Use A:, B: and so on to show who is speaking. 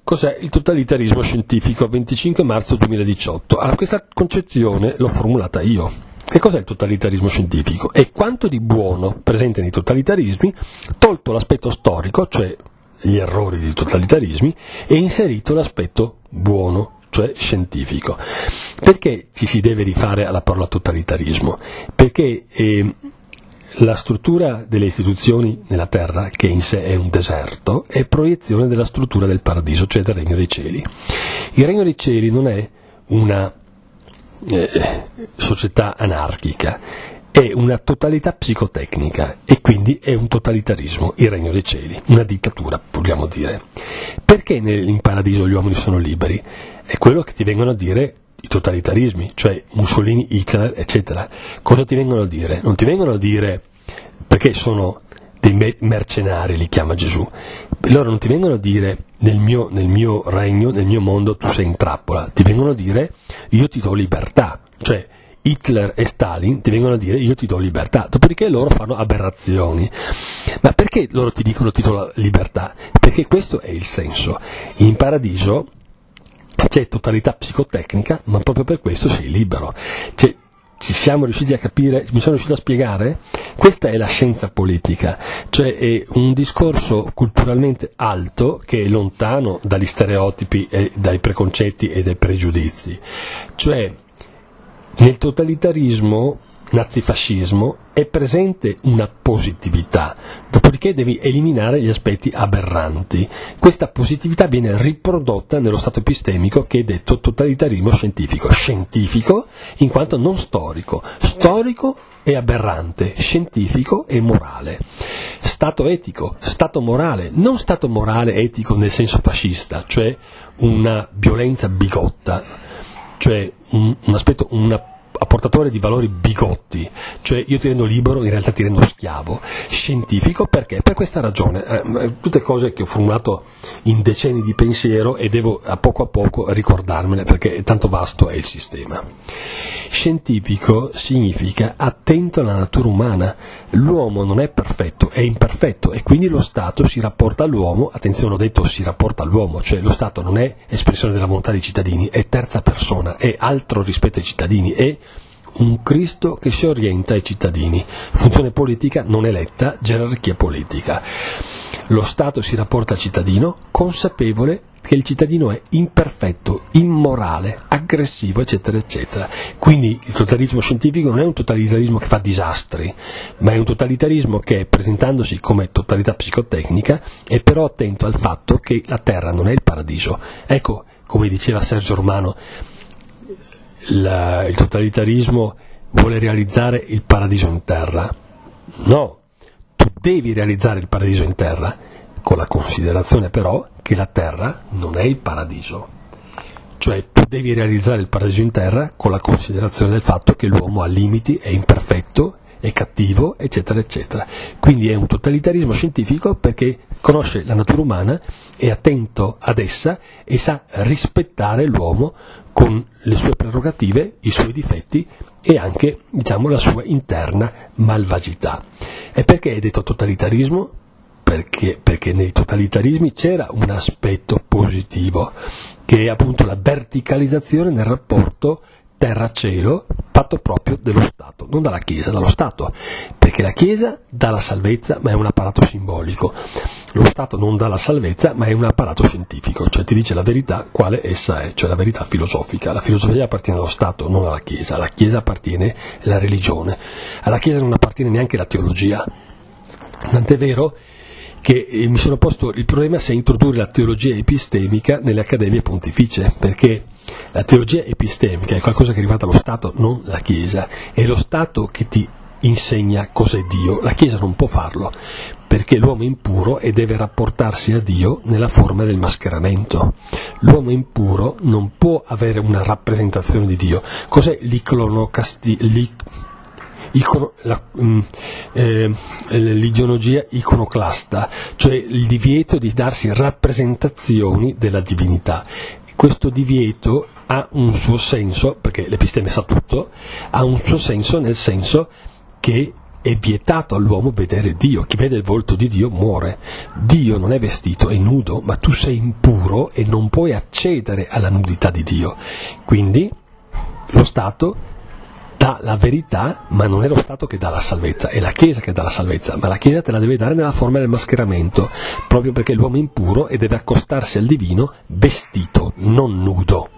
A: Cos'è il totalitarismo scientifico? 25 marzo 2018. Allora, questa concezione l'ho formulata io. Che cos'è il totalitarismo scientifico? È quanto di buono presente nei totalitarismi, tolto l'aspetto storico, cioè gli errori dei totalitarismi, e inserito l'aspetto buono, cioè scientifico. Perché ci si deve rifare alla parola totalitarismo? Perché la struttura delle istituzioni nella terra, che in sé è un deserto, è proiezione della struttura del paradiso, cioè del regno dei cieli. Il regno dei cieli non è una società anarchica, è una totalità psicotecnica e quindi è un totalitarismo, il regno dei cieli, una dittatura, vogliamo dire. Perché in paradiso gli uomini sono liberi? È quello che ti vengono a dire i totalitarismi, cioè Mussolini, Hitler, eccetera. Cosa ti vengono a dire? Non ti vengono a dire perché sono dei mercenari, li chiama Gesù. Loro non ti vengono a dire nel mio regno, nel mio mondo tu sei in trappola, ti vengono a dire io ti do libertà, cioè Hitler e Stalin ti vengono a dire io ti do libertà, dopodiché loro fanno aberrazioni. Ma perché loro ti dicono ti do la libertà? Perché questo è il senso. In paradiso c'è totalità psicotecnica, ma proprio per questo sei libero. Ci siamo riusciti a capire, mi sono riuscito a spiegare? Questa è la scienza politica, cioè è un discorso culturalmente alto che è lontano dagli stereotipi e dai preconcetti e dai pregiudizi. Cioè, nel totalitarismo, nazifascismo, è presente una positività, dopodiché devi eliminare gli aspetti aberranti. Questa positività viene riprodotta nello stato epistemico che è detto totalitarismo scientifico. Scientifico in quanto non storico. Storico è aberrante, scientifico è morale. Stato etico, stato morale, non stato morale etico nel senso fascista, cioè una violenza bigotta, cioè un aspetto, una apportatore di valori bigotti, cioè io ti rendo libero, in realtà ti rendo schiavo. Scientifico perché? Per questa ragione, tutte cose che ho formulato in decenni di pensiero e devo a poco ricordarmele perché tanto vasto è il sistema. Scientifico significa attento alla natura umana. L'uomo non è perfetto, è imperfetto e quindi lo Stato si rapporta all'uomo, attenzione ho detto si rapporta all'uomo, cioè lo Stato non è espressione della volontà dei cittadini, è terza persona, è altro rispetto ai cittadini, è un Cristo che si orienta ai cittadini, funzione politica non eletta, gerarchia politica. Lo Stato si rapporta al cittadino consapevole che il cittadino è imperfetto, immorale, aggressivo, eccetera, eccetera. Quindi il totalitarismo scientifico non è un totalitarismo che fa disastri, ma è un totalitarismo che, presentandosi come totalità psicotecnica, è però attento al fatto che la terra non è il paradiso. Ecco, come diceva Sergio Romano, il totalitarismo vuole realizzare il paradiso in terra. No, tu devi realizzare il paradiso in terra, con la considerazione però che la terra non è il paradiso. Cioè tu devi realizzare il paradiso in terra con la considerazione del fatto che l'uomo ha limiti, è imperfetto, è cattivo, eccetera, eccetera. Quindi è un totalitarismo scientifico perché conosce la natura umana, è attento ad essa e sa rispettare l'uomo con le sue prerogative, i suoi difetti e anche, diciamo, la sua interna malvagità. E perché è detto totalitarismo? Perché nei totalitarismi c'era un aspetto positivo, che è appunto la verticalizzazione nel rapporto terra-cielo fatto proprio dello Stato, non dalla Chiesa, dallo Stato, perché la Chiesa dà la salvezza ma è un apparato simbolico, lo Stato non dà la salvezza ma è un apparato scientifico, cioè ti dice la verità quale essa è, cioè la verità filosofica. La filosofia appartiene allo Stato, non alla Chiesa, alla Chiesa appartiene la religione, alla Chiesa non appartiene neanche la teologia, tant'è vero che mi sono posto il problema se introdurre la teologia epistemica nelle accademie pontificie, perché la teologia epistemica è qualcosa che riguarda lo Stato, non la Chiesa, è lo Stato che ti insegna cos'è Dio, la Chiesa non può farlo, perché l'uomo è impuro e deve rapportarsi a Dio nella forma del mascheramento. L'uomo impuro non può avere una rappresentazione di Dio. Cos'è l'ideologia iconoclasta, cioè il divieto di darsi rappresentazioni della divinità. Questo divieto ha un suo senso, perché l'episteme sa tutto, ha un suo senso nel senso che è vietato all'uomo vedere Dio. Chi vede il volto di Dio muore. Dio non è vestito, è nudo, ma tu sei impuro e non puoi accedere alla nudità di Dio. Quindi lo Stato dà la verità, ma non è lo Stato che dà la salvezza, è la Chiesa che dà la salvezza, ma la Chiesa te la deve dare nella forma del mascheramento, proprio perché l'uomo è impuro e deve accostarsi al divino vestito, non nudo.